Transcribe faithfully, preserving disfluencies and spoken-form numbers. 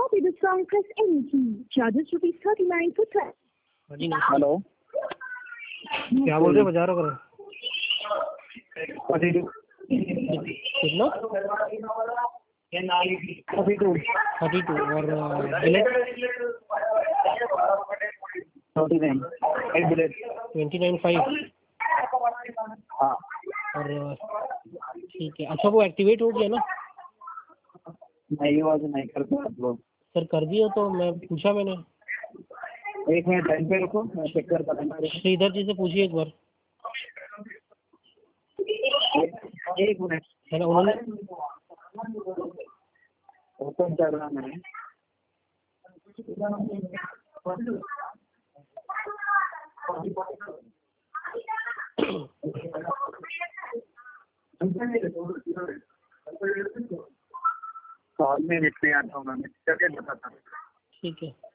copy the song, press any key. Charges rupees thirty-nine for track. Hello, क्या बोल रहे बजा रहा फोर्टी टू कितना फोर्टी टू थर्टी टू और bullet forty nine eight bullet twenty nine five हाँ और ठीक है। अच्छा वो एक्टिवेट हो गया ना? नहीं हुआ तो नहीं करते आप लोग। सर कर दिया तो मैं पूछा मैंने। एक मिनट टाइम पे रुको, मैं चेक कर पाता हूँ। श्रीधर जी से पूछिए एक बार। एक मिनट है ना, उन्होंने ओपन कर रहा मैं। कॉल में नेट पे आता हूँ मैं, करके बताता हूँ। ठीक है।